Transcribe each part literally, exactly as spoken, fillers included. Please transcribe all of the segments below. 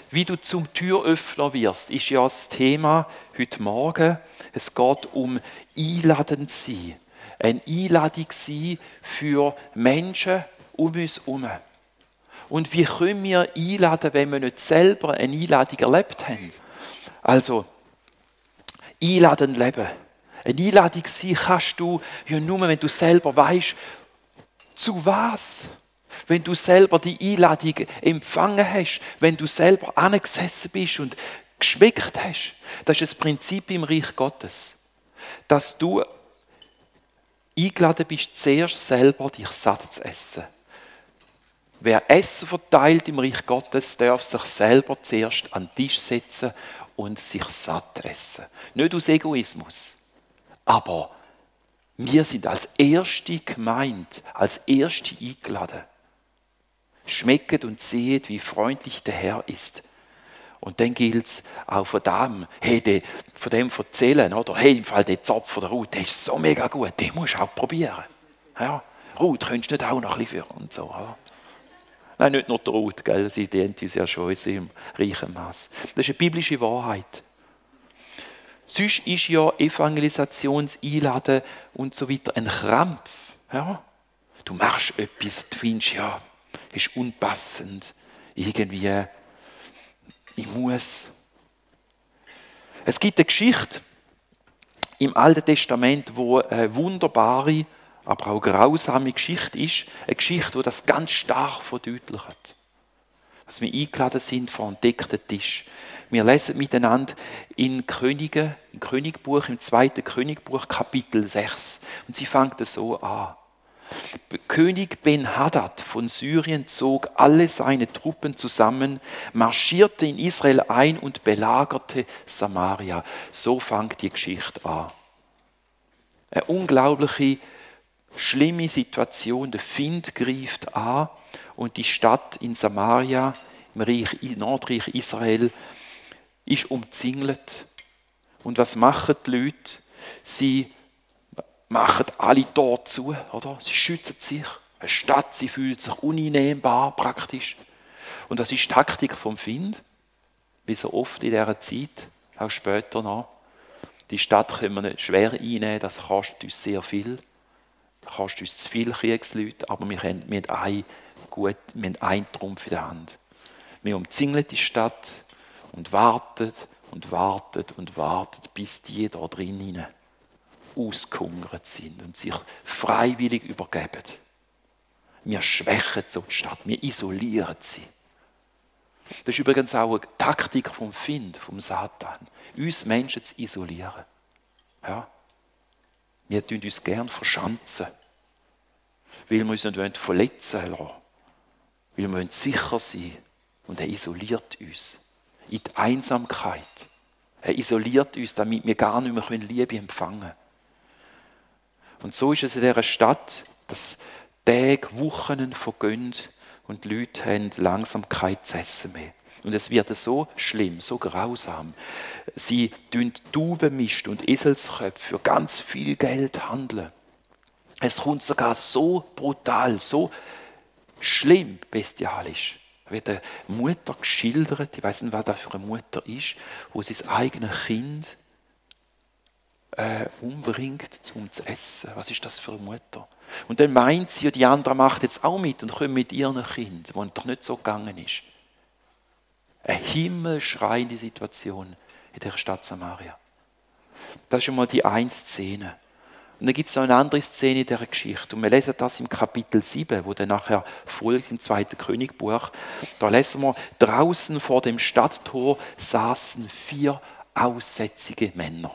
Wie du zum Türöffner wirst, ist ja das Thema heute Morgen. Es geht um einladend sein. Eine Einladung sein für Menschen um uns herum. Und wie können wir einladen, wenn wir nicht selber eine Einladung erlebt haben? Also, einladend leben. Eine Einladung sein kannst du ja nur, wenn du selber weißt, zu was? Wenn du selber die Einladung empfangen hast, wenn du selber angesessen bist und geschmeckt hast. Das ist das Prinzip im Reich Gottes. Dass du eingeladen bist, zuerst selber dich satt zu essen. Wer Essen verteilt im Reich Gottes, darf sich selber zuerst an den Tisch setzen und sich satt essen. Nicht aus Egoismus, aber wir sind als Erste gemeint, als Erste eingeladen. Schmecket und sehet, wie freundlich der Herr ist. Und dann gilt es auch von dem, hey, de, von dem erzählen, oder? Hey, im Fall der Zopf von der Ruth, der ist so mega gut, den musst du auch probieren. Ja, Ruth, könntest du nicht auch noch ein bisschen führen und so. Ja. Nein, nicht nur die Ruth, gell? Sie dient uns ja schon in seinem reichen Maß. Das ist eine biblische Wahrheit. Sonst ist ja Evangelisationseinladen und so weiter ein Krampf. Ja? Du machst etwas, du findest, ja, ist unpassend, irgendwie, ich muss. Es gibt eine Geschichte im Alten Testament, wo eine wunderbare, aber auch grausame Geschichte ist. Eine Geschichte, die das ganz stark verdeutlicht. Dass wir eingeladen sind vor entdeckten Tisch. Wir lesen miteinander in Könige, im Königbuch, im zweiten Königbuch, Kapitel sechs. Und sie fängt so an. König Ben-Hadad von Syrien zog alle seine Truppen zusammen, marschierte in Israel ein und belagerte Samaria. So fängt die Geschichte an. Eine unglaubliche, schlimme Situation. Der Find greift an und die Stadt in Samaria, im Reich, Nordreich Israel, ist umzingelt. Und was machen die Leute? Sie machen alle Tore zu, oder? Sie schützen sich. Eine Stadt, sie fühlt sich uneinnehmbar praktisch. Und das ist die Taktik vom Find, wie so oft in dieser Zeit, auch später noch. Die Stadt können wir nicht schwer einnehmen, das kostet uns sehr viel. Das kostet uns zu viele Kriegsleute, aber wir haben, wir haben, einen, gut, wir haben einen Trumpf in der Hand. Wir umzingeln die Stadt und warten und warten und warten, bis die da drinnen ausgehungert sind und sich freiwillig übergeben. Wir schwächen so die Stadt, wir isolieren sie. Das ist übrigens auch eine Taktik vom Find, vom Satan, uns Menschen zu isolieren. Ja? Wir tun uns gerne verschanzen, weil wir uns nicht verletzen lassen, weil wir sicher sein wollen. Und er isoliert uns in die Einsamkeit. Er isoliert uns, damit wir gar nicht mehr Liebe empfangen können. Und so ist es in dieser Stadt, dass Tage, Wochen vergehen und die Leute haben langsam kein Essen mehr. Und es wird so schlimm, so grausam. Sie tun Taubenmist und Eselsköpfe für ganz viel Geld handeln. Es kommt sogar so brutal, so schlimm, bestialisch. Da wird eine Mutter geschildert, ich weiß nicht, was das für eine Mutter ist, wo sie das eigene Kind äh, umbringt, um zu essen. Was ist das für eine Mutter? Und dann meint sie, die andere macht jetzt auch mit und kommt mit ihrem Kind, wo doch nicht so gegangen ist. Eine himmelschreiende Situation in der Stadt Samaria. Das ist schon mal die eine Szene. Und dann gibt es noch eine andere Szene in dieser Geschichte. Und wir lesen das im Kapitel sieben, wo dann nachher folgt, im zweiten Königbuch. Da lesen wir, draußen vor dem Stadttor saßen vier aussätzige Männer.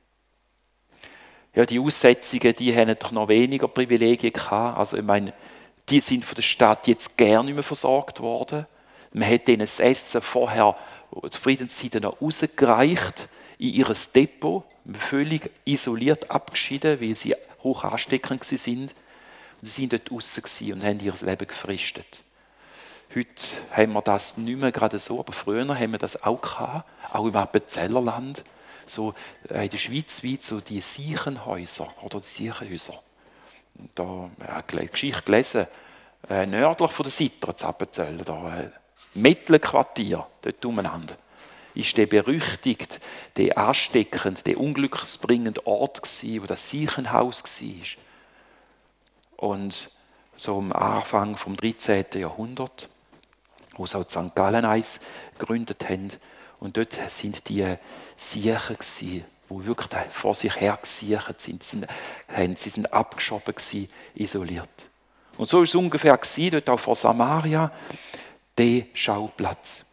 Ja, die Aussätzigen, die haben doch noch weniger Privilegien gehabt. Also ich meine, die sind von der Stadt jetzt gerne nicht mehr versorgt worden. Man hat ihnen das Essen vorher zur Friedenszeit noch rausgereicht in ihr Depot, völlig isoliert abgeschieden, weil sie hoch ansteckend waren. Und sie waren dort draussen und haben ihr Leben gefristet. Heute haben wir das nicht mehr gerade so, aber früher haben wir das auch gehabt, auch im Appenzellerland. So in der Schweiz weit so die Siechenhäuser oder die Siechenhäuser. Da habe ich eine Geschichte gelesen, äh, nördlich von der Sitter, in Appenzeller, da, äh, Mettler-Quartier, dort umeinander, ist der berüchtigt, der ansteckend, der unglücksbringende Ort gsi, wo das Siechenhaus war. Und so am Anfang vom dreizehnten Jahrhundert, wo sie auch Sankt Gallen eins gegründet haben. Und dort sind die Siechen gsi, die wirklich vor sich her gesiechert sind. Sie sind, sie sind abgeschoben gsi, isoliert. Und so war es ungefähr gsi, dort auch vor Samaria, der Schauplatz.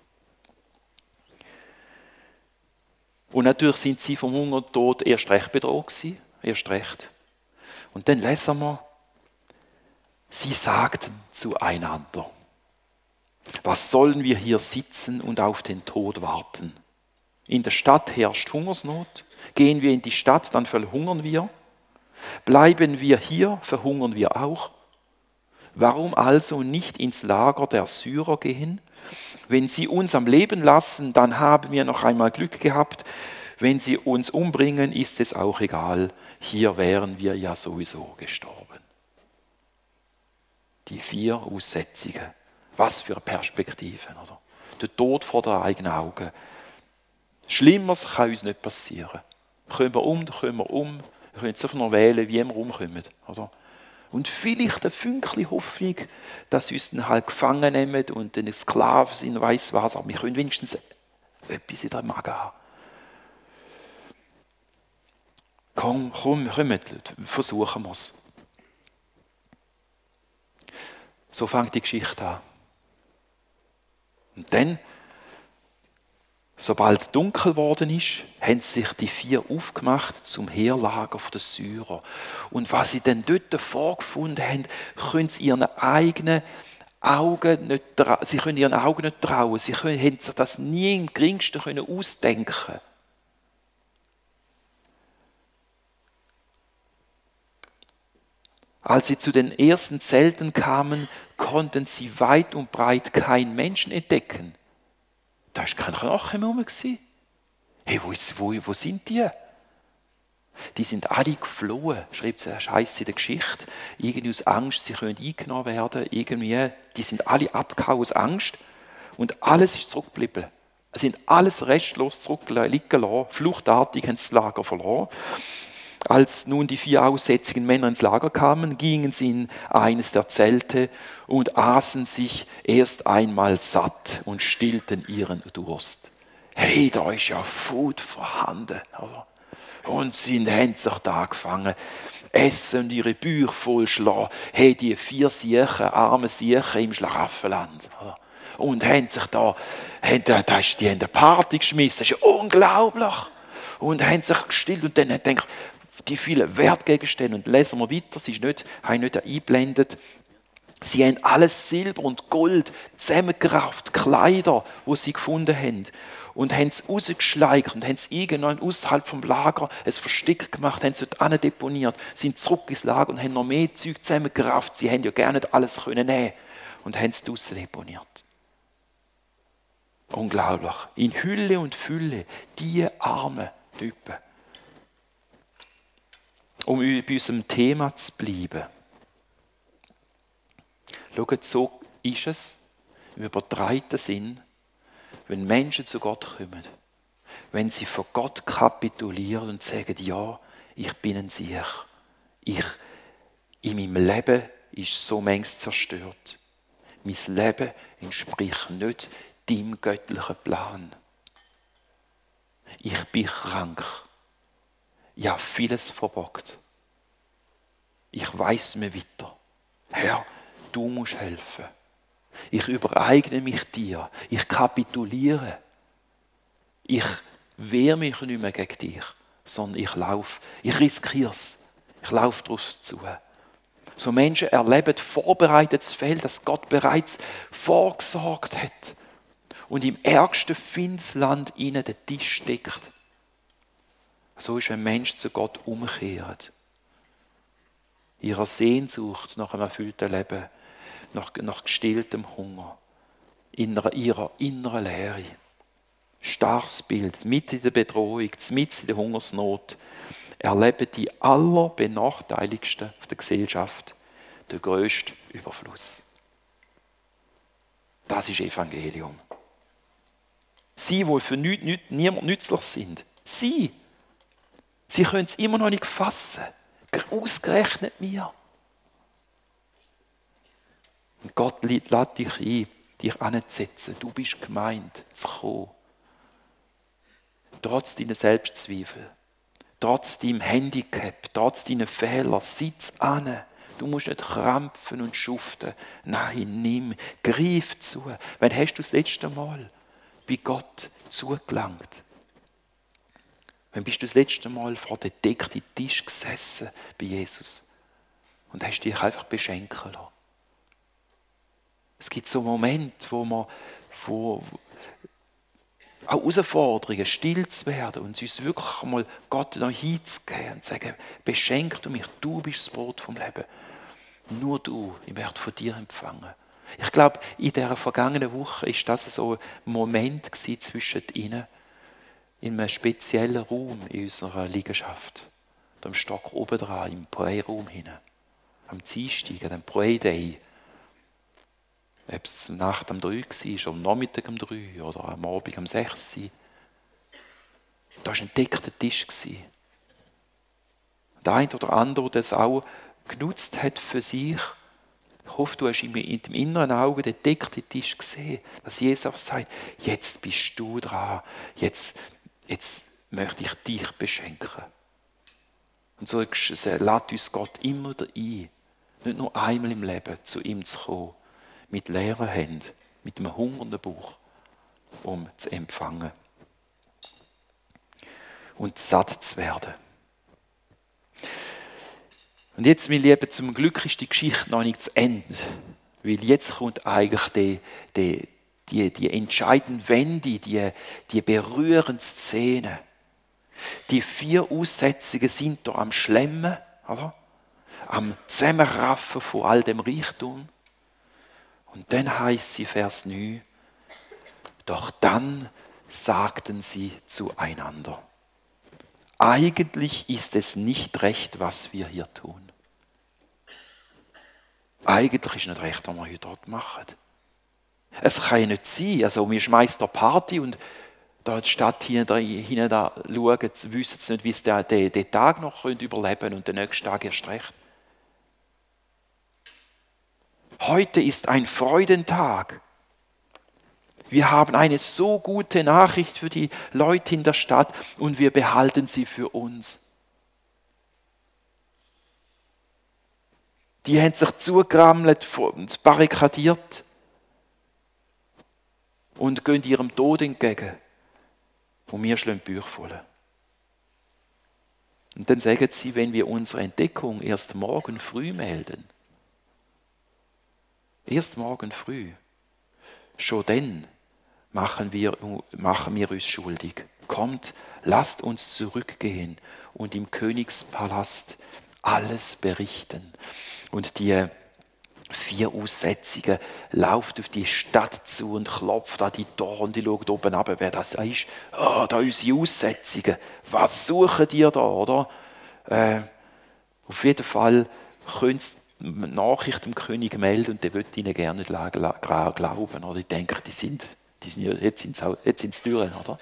Und natürlich sind sie vom Hunger und Tod erst recht bedroht gewesen, erst recht. Und dann lesen wir, sie sagten zueinander, was sollen wir hier sitzen und auf den Tod warten? In der Stadt herrscht Hungersnot. Gehen wir in die Stadt, dann verhungern wir. Bleiben wir hier, verhungern wir auch. Warum also nicht ins Lager der Syrer gehen? Wenn sie uns am Leben lassen, dann haben wir noch einmal Glück gehabt. Wenn sie uns umbringen, ist es auch egal. Hier wären wir ja sowieso gestorben. Die vier Aussetzungen. Was für Perspektiven, oder? Der Tod vor den eigenen Augen. Schlimmeres kann uns nicht passieren. Kommen wir um, dann kommen wir um. Wir können jetzt einfach noch wählen, wie wir umkommen, oder? Und vielleicht ein Fünkchen Hoffnung, dass wir uns dann halt gefangen nehmen und dann Sklaven sind, weiss was, aber wir können wenigstens etwas in der Magen haben. Komm, komm, komm, versuchen wir es. So fängt die Geschichte an. Und dann, sobald es dunkel geworden ist, haben sich die vier aufgemacht zum Heerlager der Syrer. Und was sie dann dort vorgefunden haben, können sie ihren eigenen Augen nicht trauen. Sie können ihren Augen nicht trauen. Sie können, haben sich das nie im Geringsten können ausdenken. Als sie zu den ersten Zelten kamen, konnten sie weit und breit keinen Menschen entdecken. Da war kein Knochen mehr rum. Hey, wo, ist, wo, wo sind die? Die sind alle geflohen, schreibt es heisst in der Geschichte. Irgendwie aus Angst, sie können eingenommen werden. Irgendwie, die sind alle abgehauen aus Angst. Und alles ist zurückgeblieben. Sie sind alles restlos zurückliegen lassen. Fluchtartig haben sie das Lager verloren. Als nun die vier aussätzigen Männer ins Lager kamen, gingen sie in eines der Zelte und aßen sich erst einmal satt und stillten ihren Durst. Hey, da ist ja Food vorhanden. Oder? Und sie haben sich da angefangen, essen und ihre Bauch vollschlagen. Hey, die vier Siechen, arme Siechen im Schlaraffenland. Oder? Und haben sich da, haben, da, da ist, die haben eine Party geschmissen. Das ist ja unglaublich. Und haben sich gestillt und dann haben sie gedacht, die vielen Wertgegenstände, und lesen wir weiter, sie ist nicht, haben nicht eingeblendet, sie haben alles Silber und Gold zusammengerafft, Kleider, die sie gefunden haben, und haben es rausgeschleicht und haben es irgendwann außerhalb vom Lager ein Versteck gemacht, haben es dort deponiert, sind zurück ins Lager und haben noch mehr Zeug zusammengerafft. Sie haben ja gar nicht alles können nehmen und haben es draussen deponiert. Unglaublich. In Hülle und Fülle, die armen Typen. Um bei unserem Thema zu bleiben. Schaut, so ist es im übertreiten Sinn, wenn Menschen zu Gott kommen. Wenn sie vor Gott kapitulieren und sagen, ja, ich bin ein Sieg. Ich, in meinem Leben ist so manches zerstört. Mein Leben entspricht nicht deinem göttlichen Plan. Ich bin krank. Ja, vieles verbockt. Ich weiss mir weiter. Herr, du musst helfen. Ich übereigne mich dir. Ich kapituliere. Ich wehre mich nicht mehr gegen dich, sondern ich laufe. Ich riskiere es. Ich laufe darauf zu. So Menschen erleben vorbereitetes Feld, das Gott bereits vorgesorgt hat und im ärgsten Findsland ihnen den Tisch deckt. So ist ein Mensch zu Gott umkehrt. Ihrer Sehnsucht nach einem erfüllten Leben, nach, nach gestilltem Hunger, in ihrer inneren Leere. Starres Bild, mitten in der Bedrohung, mitten in der Hungersnot, erleben die allerbenachteiligsten der Gesellschaft den grössten Überfluss. Das ist Evangelium. Sie, die für nichts, nichts, niemand nützlich sind. Sie. Sie können es immer noch nicht fassen. Ausgerechnet mir. Und Gott lädt dich ein, dich anzusetzen. Du bist gemeint, zu kommen. Trotz deiner Selbstzweifel, trotz deinem Handicap, trotz deiner Fehler, sitz an. Du musst nicht krampfen und schuften. Nein, nimm, greif zu. Wann hast du das letzte Mal bei Gott zugelangt? Wann bist du das letzte Mal vor dem deckten Tisch gesessen bei Jesus und hast dich einfach beschenken lassen? Es gibt so Momente, wo man wo auch Herausforderungen, still zu werden und uns wirklich einmal Gott noch hinzugeben und zu sagen, beschenk du mich, du bist das Brot vom Leben. Nur du, ich werde von dir empfangen. Ich glaube, in dieser vergangenen Woche war das so ein Moment zwischen ihnen, in einem speziellen Raum in unserer Liegenschaft. Am Stock oben dran, im Pray-Raum hinein. Am Dienstag, am Pray-Day. Ob es Nacht um drei war, am Nachmittag um drei oder am Abend um sechs. Da war ein deckter Tisch. Der eine oder andere, der das auch genutzt hat für sich. Ich hoffe, du hast in dem inneren Auge den deckten Tisch gesehen, dass Jesus sagt, jetzt bist du dran, jetzt, jetzt möchte ich dich beschenken. Und so lädt uns Gott immer wieder ein, nicht nur einmal im Leben zu ihm zu kommen, mit leeren Händen, mit einem hungernden Bauch, um zu empfangen und satt zu werden. Und jetzt, meine Lieben, zum Glück ist die Geschichte noch nicht zu Ende, weil jetzt kommt eigentlich die, die, die, die entscheidende Wende, die, die berührende Szene. Die vier Aussetzungen sind da am Schlemmen, oder? Am Zusammenraffen von all dem Reichtum. Und dann heißt sie, Vers neun, doch dann sagten sie zueinander, eigentlich ist es nicht recht, was wir hier tun. Eigentlich ist nicht recht, was wir hier dort machen. Es kann ja nicht sein, also wir schmeißen da Party und da die Stadt hinten da schauen, wissen sie nicht, wie sie den, den, den Tag noch überleben können und den nächsten Tag erst recht. Heute ist ein Freudentag. Wir haben eine so gute Nachricht für die Leute in der Stadt und wir behalten sie für uns. Die haben sich zugerammelt, barrikadiert und gehen ihrem Tod entgegen. Und wir schlagen die Bücher voll. Und dann sagen sie, wenn wir unsere Entdeckung erst morgen früh melden, erst morgen früh, schon dann machen wir, machen wir uns schuldig. Kommt, lasst uns zurückgehen und im Königspalast alles berichten. Und die vier Aussätzigen laufen auf die Stadt zu und klopft an die Tür und die schaut oben runter, wer das ist. Oh, da unsere Aussätzigen. Was suchen die da, oder? Äh, auf jeden Fall können sie die Nachricht dem König melden und der wird ihnen gerne nicht glauben. Oder ich denke, die sind, die sind jetzt sind sie, jetzt sind sie durch, oder?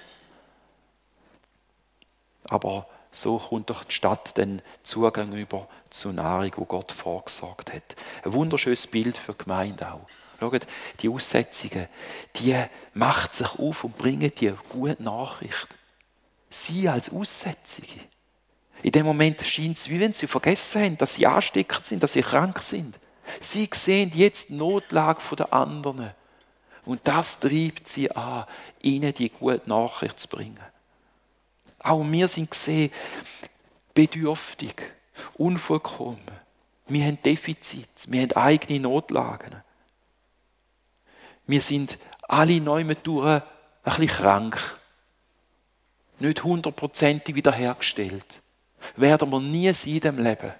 Aber so kommt doch die Stadt den Zugang über zur Nahrung, wo Gott vorgesorgt hat. Ein wunderschönes Bild für die Gemeinde auch. Schaut, die Aussetzungen, die macht sich auf und bringen die gute Nachricht. Sie als Aussätzige. In dem Moment scheint es, wie wenn sie vergessen haben, dass sie ansteckend sind, dass sie krank sind. Sie sehen jetzt die Notlage der anderen. Und das treibt sie an, ihnen die gute Nachricht zu bringen. Auch wir sind gesehen, bedürftig, unvollkommen. Wir haben Defizite, wir haben eigene Notlagen. Wir sind alle neu durch ein bisschen krank. Nicht hundertprozentig wiederhergestellt. Werden wir nie sein in diesem Leben.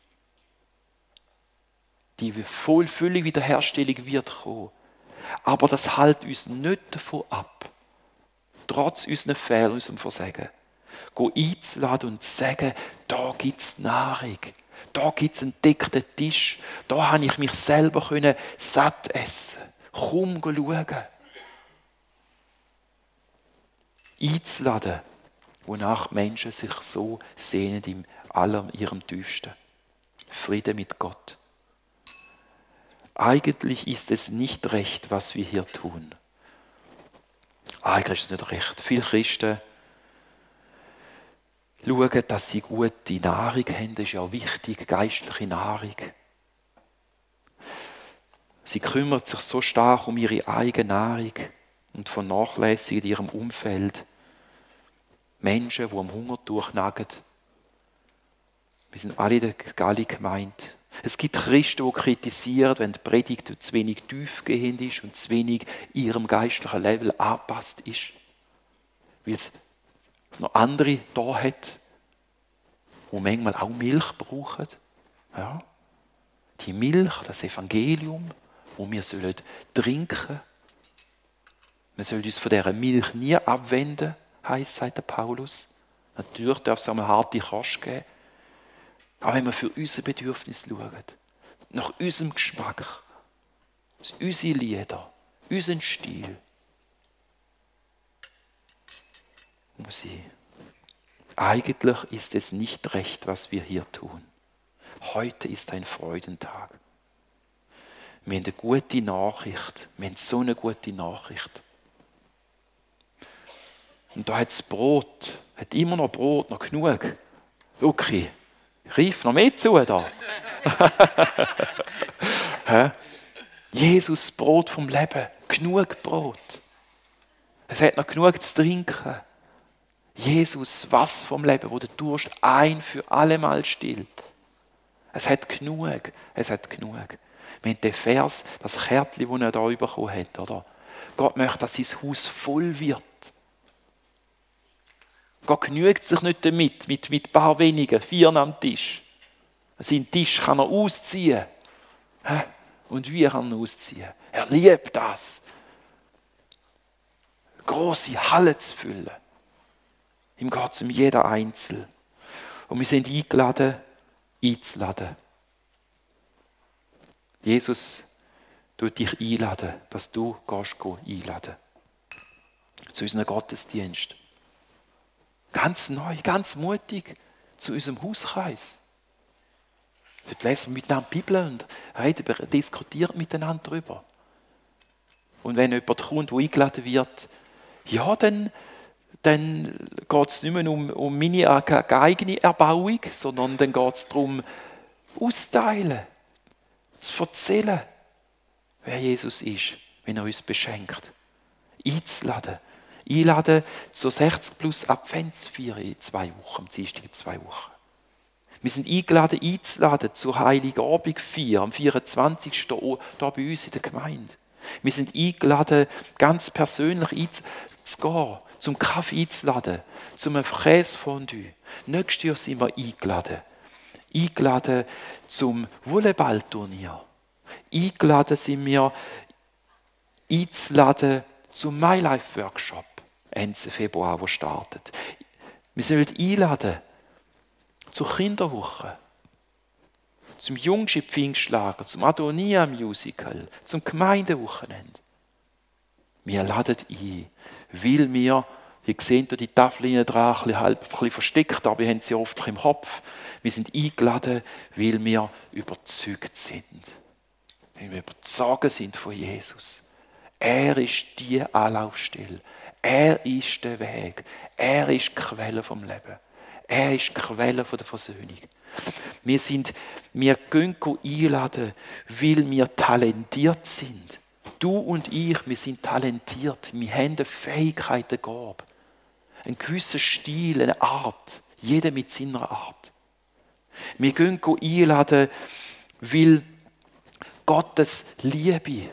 Die vollfüllige Wiederherstellung wird kommen. Aber das hält uns nicht davon ab, trotz unseren Fehlern, unserem Versagen, einzuladen und zu sagen, da gibt es Nahrung, da gibt es einen deckten Tisch, da habe ich mich selber satt essen Komm schauen. Einzuladen, wonach Menschen sich so sehnen im allem ihrem Tiefsten. Friede mit Gott. Eigentlich ist es nicht recht, was wir hier tun. Eigentlich ist es nicht recht. Viele Christen schauen, dass sie gute Nahrung haben. Das ist ja wichtig, geistliche Nahrung. Sie kümmern sich so stark um ihre eigene Nahrung und vernachlässigen in ihrem Umfeld Menschen, die am Hunger durchnagen. Wir sind alle in der Galli gemeint. Es gibt Christen, die kritisieren, wenn die Predigt zu wenig tiefgehend ist und zu wenig ihrem geistlichen Level angepasst ist. Weil es noch andere da hat, die manchmal auch Milch brauchen. Ja. Die Milch, das Evangelium, wo wir sollen trinken. Wir sollen uns von dieser Milch nie abwenden, heisst, sagt der Paulus. Natürlich darf es einmal harte Kost geben. Aber wenn wir für unser Bedürfnis schauen, nach unserem Geschmack, unsere Lieder, unseren Stil, muss ich. Eigentlich ist es nicht recht, was wir hier tun. Heute ist ein Freudentag. Wir haben eine gute Nachricht. Wir haben so eine gute Nachricht. Und da hat das Brot, hat immer noch Brot, noch genug. Okay, ich rief noch mehr zu da. Jesus, Brot vom Leben, genug Brot. Es hat noch genug zu trinken. Jesus, was vom Leben, wo der Durst ein für alle Mal stillt. Es hat genug, es hat genug. Wir haben den Vers, das Kärtchen, das er da bekommen hat, oder? Gott möchte, dass sein Haus voll wird. Gott genügt sich nicht damit, mit, mit ein paar wenigen, vier am Tisch. Seinen Tisch kann er ausziehen. Und wie kann er ausziehen? Er liebt das. Grosse Halle zu füllen. Ihm geht es um jeder Einzel. Und wir sind eingeladen, einzuladen. Jesus tut dich einladen, dass du gehst, einladen. Zu unserem Gottesdienst. Ganz neu, ganz mutig zu unserem Hauskreis. Dort lesen wir miteinander die Bibel und reden, diskutieren miteinander darüber. Und wenn jemand kommt, der eingeladen wird, ja, dann, dann geht es nicht mehr um, um meine eigene Erbauung, sondern dann geht es darum, austeilen, zu erzählen, wer Jesus ist, wenn er uns beschenkt. Einzuladen. Einladen zur sechzig plus Adventsfeier in zwei Wochen, am Dienstag in zwei Wochen. Wir sind eingeladen, einzuladen zur Heiligabendfeier am vierundzwanzigsten hier bei uns in der Gemeinde. Wir sind eingeladen, ganz persönlich einzugehen, zum Kaffee einzuladen, zum Käsefondue. Nächstes Jahr sind wir eingeladen. Eingeladen zum Volleyballturnier. Eingeladen sind wir einzuladen zum MyLife-Workshop Ende Februar, der startet. Wir sind einladen zur Kinderwoche, zum Jungschip Pfingstlager, zum Adonia-Musical, zum Gemeindewochenende. Wir laden ein, weil wir, ihr seht die Tafeln dran, ein bisschen, halb, ein bisschen versteckt, aber wir haben sie oft im Kopf. Wir sind eingeladen, weil wir überzeugt sind. Weil wir überzeugt sind von Jesus. Er ist die Anlaufstelle. Er ist der Weg. Er ist die Quelle vom Leben. Er ist die Quelle der Versöhnung. Wir sind, wir gehen einladen, weil wir talentiert sind. Du und ich, wir sind talentiert. Wir haben eine Fähigkeit, eine Gabe. Einen gewissen Stil, eine Art. Jeder mit seiner Art. Wir gehen einladen, weil Gottes Liebe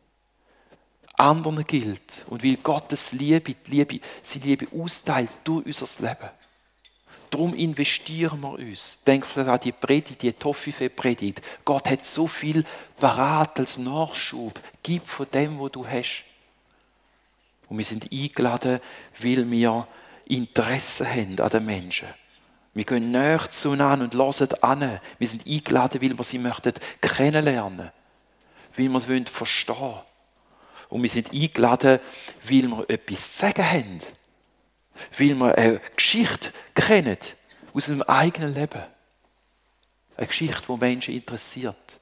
anderen gilt und weil Gottes Liebe, die Liebe, seine Liebe austeilt durch unser Leben. Darum investieren wir uns. Denk vielleicht an die Predigt, die Toffifee-Predigt. Gott hat so viel parat als Nachschub. Gib von dem, was du hast. Und wir sind eingeladen, weil wir Interesse haben an den Menschen. Wir gehen näher zueinander und hören an. Wir sind eingeladen, weil wir sie möchten kennenlernen. Weil wir sie verstehen wollen. Und wir sind eingeladen, weil wir etwas zu sagen haben. Weil wir eine Geschichte kennen aus unserem eigenen Leben. Eine Geschichte, die Menschen interessiert.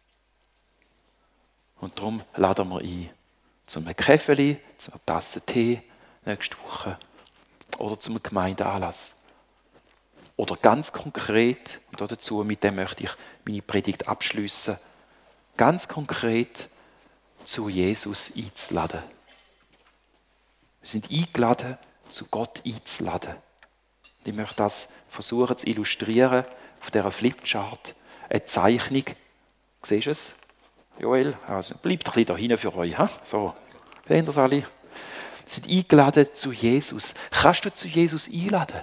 Und darum laden wir ein. Zu einem Käferli, zu einer Tasse Tee nächste Woche. Oder zu einem Gemeindeanlass. Oder ganz konkret, und dazu, mit dem möchte ich meine Predigt abschliessen, ganz konkret zu Jesus einzuladen. Wir sind eingeladen, zu Gott einzuladen. Ich möchte das versuchen zu illustrieren auf dieser Flipchart. Eine Zeichnung. Siehst du es, Joel? Also, bleibt ein bisschen da hinten für euch. He? So, sehen das alle? Wir sind eingeladen zu Jesus. Kannst du zu Jesus einladen?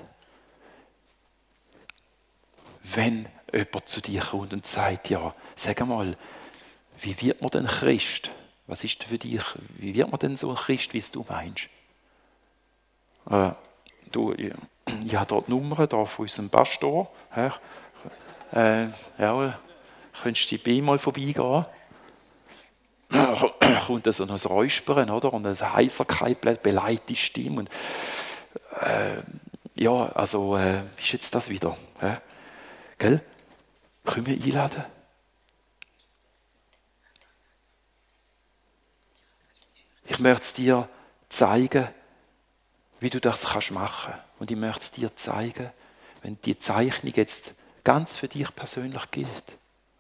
Wenn jemand zu dir kommt und sagt, ja, sag mal, wie wird man denn Christ? Was ist denn für dich, wie wird man denn so ein Christ, wie es du meinst? Äh, du, ich, ich habe dort die Nummer da von unserem Pastor. Äh, ja, könntest du bei ihm mal vorbeigehen? Da kommt so ein Räuspern, oder? Und eine Heiserkeit, beleidigte Stimme. Und, äh, ja, also, äh, wie ist jetzt das wieder? Äh? Gell? Können wir einladen? Ich möchte es dir zeigen, wie du das kannst machen. Und ich möchte es dir zeigen, wenn die Zeichnung jetzt ganz für dich persönlich gilt.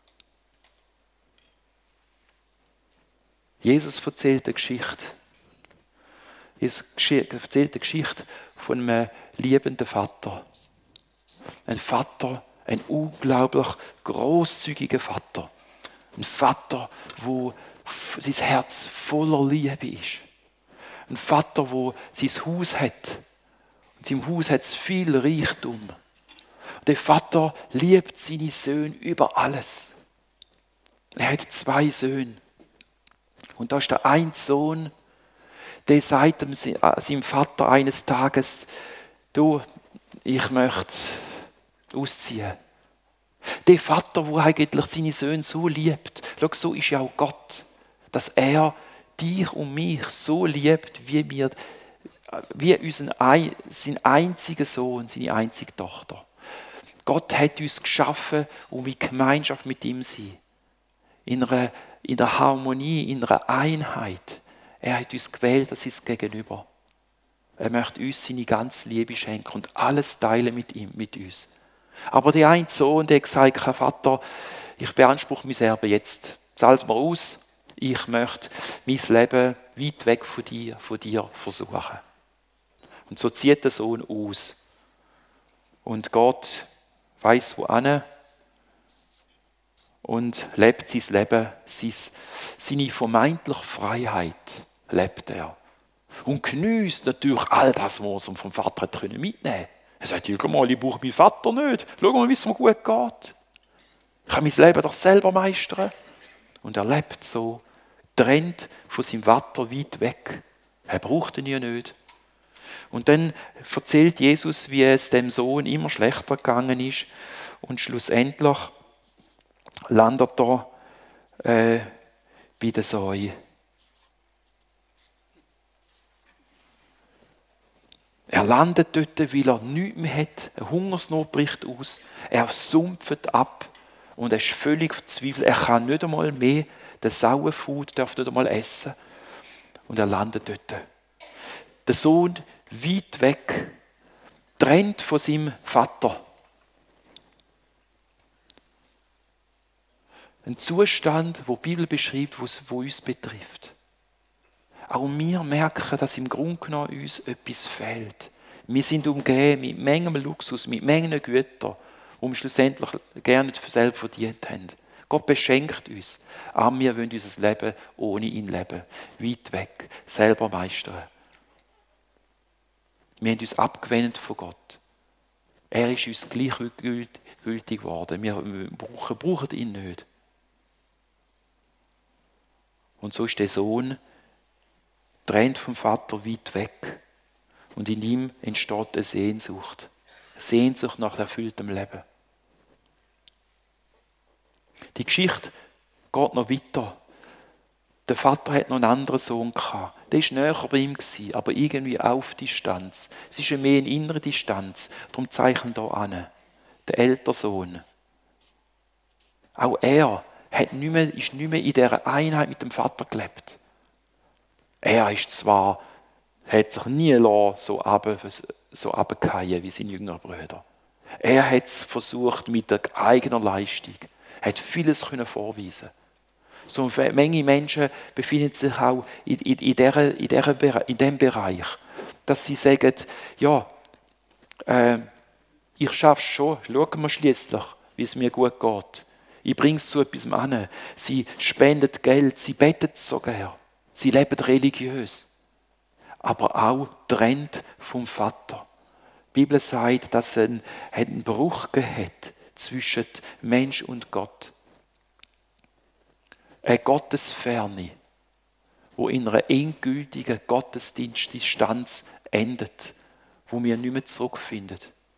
Jesus erzählt eine Geschichte. Jesus erzählt eine Geschichte von einem liebenden Vater. Ein Vater, ein unglaublich großzügiger Vater. Ein Vater, wo sein Herz voller Liebe ist. Ein Vater, wo sein Haus hat. Und in seinem Haus hat es viel Reichtum. Und der Vater liebt seine Söhne über alles. Er hat zwei Söhne. Und da ist der eine Sohn, der sagt dem, seinem Vater eines Tages, du, ich möchte ausziehen. Der Vater, der eigentlich seine Söhne so liebt, schau, so ist ja auch Gott, dass er dich und mich so liebt, wie wir, wie unseren, sein einziger Sohn, seine einzige Tochter. Gott hat uns geschaffen, um in Gemeinschaft mit ihm zu sein. In einer, in der Harmonie, in einer Einheit. Er hat uns gewählt, das ist Gegenüber. Er möchte uns seine ganze Liebe schenken und alles teilen mit ihm, mit uns. Aber der eine Sohn, der hat gesagt, Vater, ich beanspruche mein Erbe jetzt. Zahl's mir aus. Ich möchte mein Leben weit weg von dir, von dir versuchen. Und so zieht der Sohn aus. Und Gott weiss wohin und lebt sein Leben, seine vermeintliche Freiheit lebt er. Und geniesst natürlich all das, was er vom Vater mitnehmen konnte. Er sagt, schau mal, ich brauche meinen Vater nicht. Schau mal, wie es mir gut geht. Ich kann mein Leben doch selber meistern. Und er lebt so, trennt von seinem Vater weit weg. Er braucht ihn ja nicht. Und dann erzählt Jesus, wie es dem Sohn immer schlechter gegangen ist. Und schlussendlich landet er äh, bei der Säue. Er landet dort, weil er nichts mehr hat. Eine Hungersnot bricht aus. Er sumpft ab und er ist völlig verzweifelt. Er kann nicht einmal mehr den Sauerfood, darf nicht einmal essen. Und er landet dort. Der Sohn weit weg, trennt von seinem Vater. Ein Zustand, wo die Bibel beschreibt, wo uns betrifft. Auch wir merken, dass im Grunde genommen uns etwas fehlt. Wir sind umgeben mit Mengen Luxus, mit Mengen Güter, die wir schlussendlich gerne nicht selber verdient haben. Gott beschenkt uns, aber wir wollen unser Leben ohne ihn leben. Weit weg, selber meistern. Wir haben uns abgewendet von Gott. Er ist uns gleichgültig geworden. Wir brauchen, brauchen ihn nicht. Und so ist der Sohn trennt vom Vater weit weg. Und in ihm entsteht eine Sehnsucht. Eine Sehnsucht nach erfülltem Leben. Die Geschichte geht noch weiter. Der Vater hat noch einen anderen Sohn gehabt. Der war näher bei ihm, aber irgendwie auf Distanz. Es ist mehr eine innere Distanz. Darum zeichnen wir hier an. Der ältere Sohn. Auch er hat nicht mehr, ist nicht mehr in dieser Einheit mit dem Vater gelebt. Er ist zwar, hat sich nie so runter, so runtergefallen wie seine jüngeren Brüder. Er hat es versucht mit der eigenen Leistung. Er hat vieles können vorweisen. So eine Menge Menschen befinden sich auch in, in, in, dieser, in, dieser, in diesem Bereich, dass sie sagen, ja, äh, ich schaffe es schon, schauen wir schließlich, wie es mir gut geht. Ich bringe es zu etwas an. Sie spenden Geld, sie beten sogar. Sie leben religiös. Aber auch trennt vom Vater. Die Bibel sagt, dass es einen, einen Bruch hat zwischen Mensch und Gott. Eine Gottesferne, wo in einer endgültigen Gottesdienstdistanz endet, wo wir nicht mehr zurückfinden.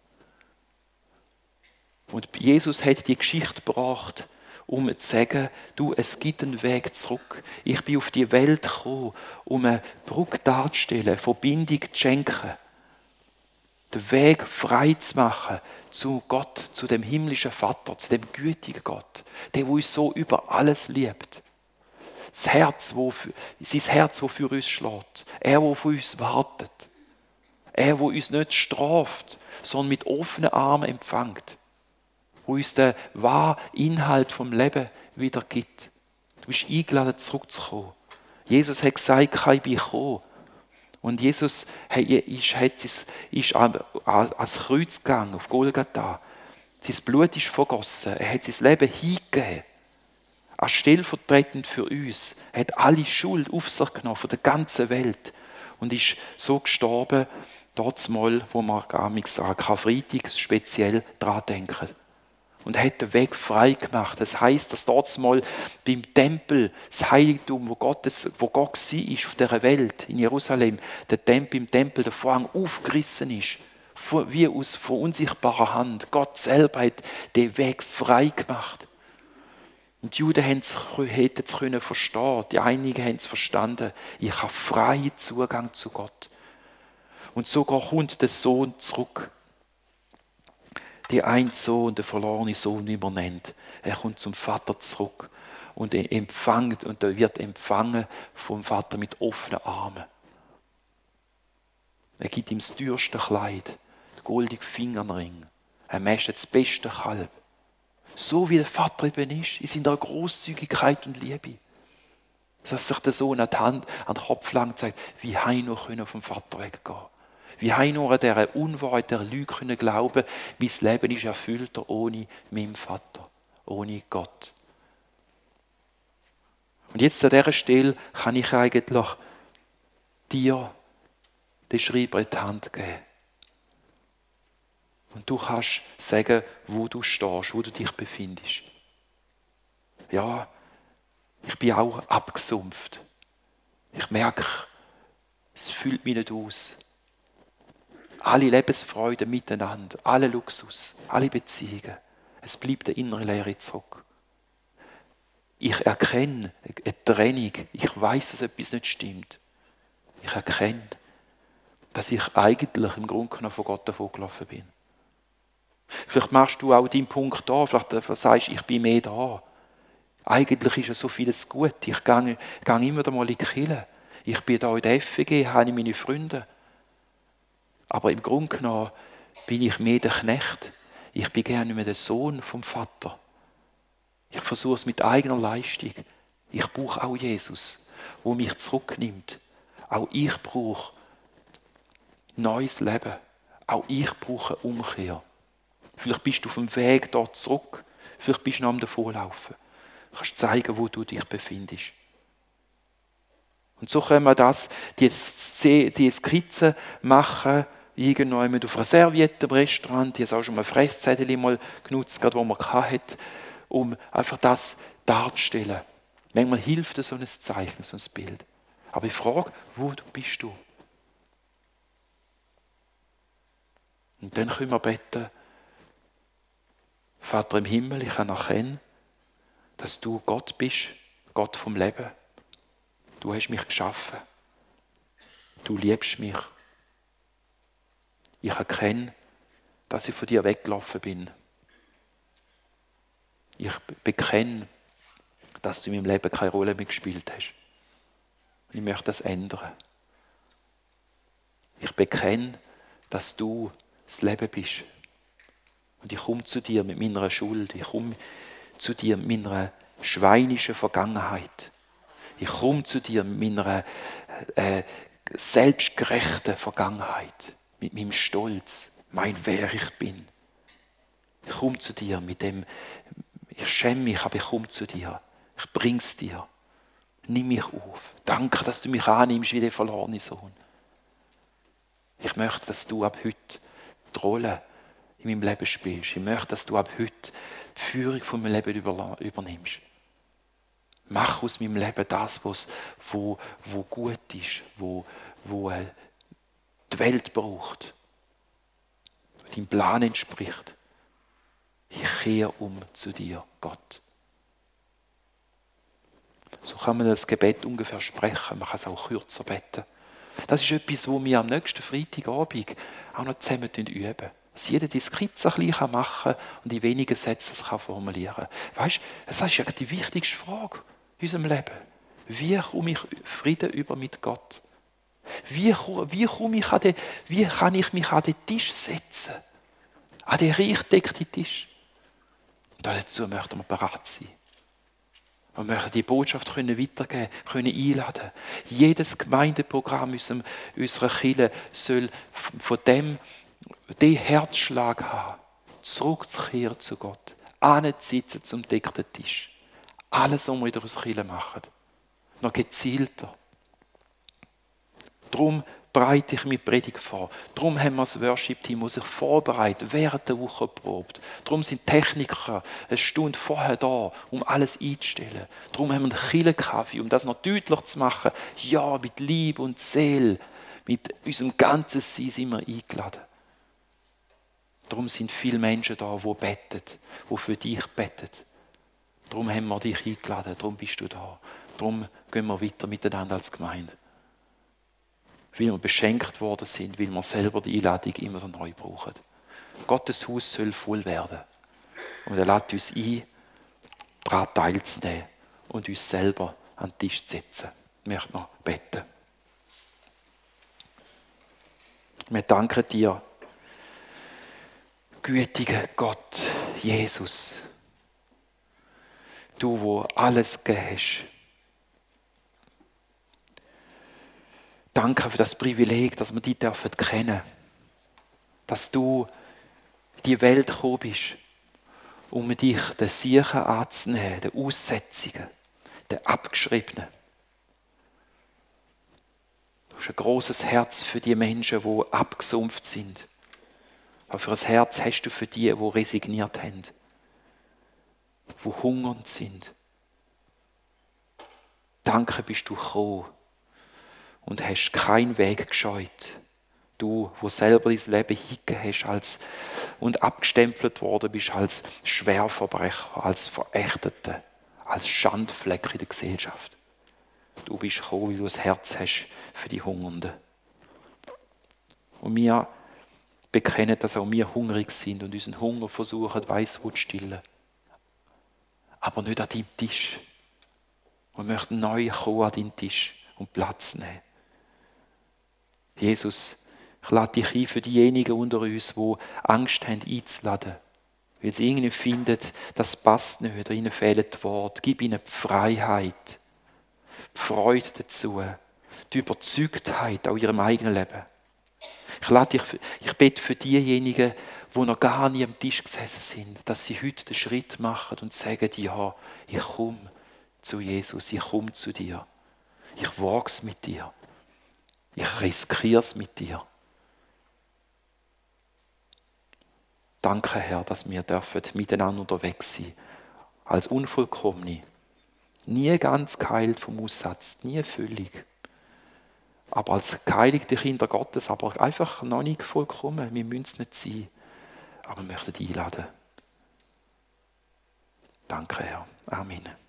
Und Jesus hat die Geschichte gebracht, um zu sagen, du, es gibt einen Weg zurück. Ich bin auf die Welt gekommen, um eine Brücke darzustellen, eine Verbindung zu schenken. Den Weg frei zu machen zu Gott, zu dem himmlischen Vater, zu dem gütigen Gott, der, der uns so über alles liebt. Das Herz, wo für, sein Herz, das für uns schlägt. Er, der für uns wartet. Er, der uns nicht straft, sondern mit offenen Armen empfängt. Wo uns den wahren Inhalt vom Leben wieder gibt. Du bist eingeladen, zurückzukommen. Jesus hat gesagt, ich bin gekommen. Und Jesus ist, ist ans Kreuz gegangen, auf Golgatha. Sein Blut ist vergossen. Er hat sein Leben hingegeben. Als stellvertretend für uns. Er hat alle Schuld auf sich genommen, von der ganzen Welt. Und ist so gestorben, dort mal, wo man gar nicht sagt, Karfreitag speziell daran denken. Und hat den Weg frei gemacht. Das heisst, dass dort mal beim Tempel, das Heiligtum, wo, Gottes, wo Gott war auf dieser Welt, in Jerusalem, der Tempel, im Tempel der Vorhang aufgerissen ist, wie aus von unsichtbarer Hand. Gott selber hat den Weg frei gemacht. Und die Juden hätten es können verstehen, die einigen haben es verstanden. Ich habe freien Zugang zu Gott. Und sogar kommt der Sohn zurück. Der ein Sohn, der verlorene Sohn, wie man nennt. Er kommt zum Vater zurück und er empfängt und er wird empfangen vom Vater mit offenen Armen. Er gibt ihm das teuerste Kleid, den goldenen Fingerring. Er mäscht das beste Kalb. So wie der Vater eben ist, in seiner Grosszügigkeit und Liebe. Dass sich der Sohn an die Hand, an den Kopf lang zeigt, wie habe ich noch vom Vater weggehen. Wie habe ich nur an dieser Unwahrheit, dieser Lüge können glauben, mein Leben ist erfüllter ohne meinen Vater, ohne Gott. Und jetzt an dieser Stelle kann ich eigentlich dir den Schreiber in die Hand geben. Und du kannst sagen, wo du stehst, wo du dich befindest. Ja, ich bin auch abgesumpft. Ich merke, es füllt mich nicht aus. Alle Lebensfreude miteinander, alle Luxus, alle Beziehungen. Es bleibt eine innere Leere zurück. Ich erkenne eine Trennung. Ich weiß, dass etwas nicht stimmt. Ich erkenne, dass ich eigentlich im Grunde genommen von Gott davongelaufen bin. Vielleicht machst du auch deinen Punkt da, vielleicht sagst du, ich bin mehr da. Eigentlich ist ja so vieles gut. Ich gehe, gehe immer mal in die Kirche. Ich bin da in der F G, habe meine Freunde. Aber im Grunde genommen bin ich mehr der Knecht. Ich bin gerne nicht mehr der Sohn vom Vater. Ich versuche es mit eigener Leistung. Ich brauche auch Jesus, der mich zurücknimmt. Auch ich brauche neues Leben. Auch ich brauche eine Umkehr. Vielleicht bist du auf dem Weg dort zurück. Vielleicht bist du noch am Davonlaufen. Du kannst zeigen, wo du dich befindest. Und so können wir das, die, die Skizze machen, irgendwann auf einer Serviette im Restaurant. Ich habe auch schon mal ein Fresszettel mal genutzt, gerade wo man hatte, um einfach das darzustellen. Manchmal hilft so ein Zeichen, so ein Bild. Aber ich frage, wo bist du? Und dann können wir beten, Vater im Himmel, ich anerkenne, dass du Gott bist, Gott vom Leben. Du hast mich geschaffen. Du liebst mich. Ich erkenne, dass ich von dir weggelaufen bin. Ich bekenne, dass du in meinem Leben keine Rolle mehr gespielt hast. Ich möchte das ändern. Ich bekenne, dass du das Leben bist. Und ich komme zu dir mit meiner Schuld. Ich komme zu dir mit meiner schweinischen Vergangenheit. Ich komme zu dir mit meiner äh, selbstgerechten Vergangenheit. Mit meinem Stolz, mein wer ich bin. Ich komme zu dir mit dem, ich schäme mich, aber ich komme zu dir. Ich bring's dir. Nimm mich auf. Danke, dass du mich annimmst wie der verlorene Sohn. Ich möchte, dass du ab heute die Rolle in meinem Leben spielst. Ich möchte, dass du ab heute die Führung von meinem Leben übernimmst. Mach aus meinem Leben das, was wo, wo gut ist, wo, wo äh, die Welt braucht, deinem Plan entspricht. Ich kehre um zu dir, Gott. So kann man das Gebet ungefähr sprechen, man kann es auch kürzer beten. Das ist etwas, was wir am nächsten Freitagabend auch noch zusammen üben. Dass jeder die Skizze ein bisschen machen kann und in wenigen Sätzen das formulieren kann. Weißt du, das ist ja die wichtigste Frage in unserem Leben. Wie komme ich Frieden über mit Gott? Wie, wie, komme ich an den, wie kann ich mich an den Tisch setzen? An den reich gedeckten Tisch. Und dazu möchten wir bereit sein. Wir möchten die Botschaft können weitergeben, können einladen. Jedes Gemeindeprogramm unserer Kirche soll von dem den Herzschlag haben, zurückzukehren zu Gott, anzusitzen zum deckten Tisch. Alles, was wir in der Kirche machen, noch gezielter. Darum bereite ich meine Predigt vor. Darum haben wir das Worship-Team, das sich vorbereitet, während der Woche probt. Darum sind Techniker eine Stunde vorher da, um alles einzustellen. Darum haben wir einen Kirchenkaffee, um das noch deutlich zu machen. Ja, mit Liebe und Seele, mit unserem ganzen Sein sind wir eingeladen. Darum sind viele Menschen da, die beten, die für dich beten. Darum haben wir dich eingeladen, darum bist du da. Darum gehen wir weiter miteinander als Gemeinde. Weil wir beschenkt worden sind, weil wir selber die Einladung immer neu brauchen. Gottes Haus soll voll werden. Und er lädt uns ein, daran teilzunehmen und uns selber an den Tisch zu setzen. Ich möchte noch beten. Wir danken dir, gütiger Gott, Jesus, du, wo alles gegeben hast. Danke für das Privileg, dass wir dich dürfen kennen. Dass du in die Welt gekommen bist, um dich den Siechen anzunehmen, den Aussetzungen, den Abgeschriebenen. Du hast ein grosses Herz für die Menschen, die abgesumpft sind. Aber für ein Herz hast du für die, die resigniert haben, die hungernd sind. Danke bist du gekommen und hast keinen Weg gescheut. Du, wo selber dein Leben hingegeben hast als, und abgestempelt worden bist als Schwerverbrecher, als Verächtete, als Schandfleck in der Gesellschaft. Du bist gekommen, weil du ein Herz hast für die Hungernden. Und wir bekennen, dass auch wir hungrig sind und unseren Hunger versuchen, weiss zu stillen. Aber nicht an deinem Tisch. Wir möchten neu kommen an deinen Tisch und Platz nehmen. Jesus, ich lade dich ein für diejenigen unter uns, die Angst haben, einzuladen. Weil sie irgendwie finden, das passt nicht, oder ihnen fehlen die Worte. Gib ihnen die Freiheit, die Freude dazu, die Überzeugtheit auch in ihrem eigenen Leben. Ich, lade dich, ich bete für diejenigen, die noch gar nie am Tisch gesessen sind, dass sie heute den Schritt machen und sagen, ja, ich komme zu Jesus, ich komme zu dir. Ich wage es mit dir. Ich riskiere es mit dir. Danke, Herr, dass wir dürfen miteinander unterwegs sein, als Unvollkommene. Nie ganz geheilt vom Aussatz, nie völlig. Aber als geheiligte Kinder Gottes, aber einfach noch nicht vollkommen. Wir müssen es nicht sein. Aber wir möchten dich einladen. Danke, Herr. Amen.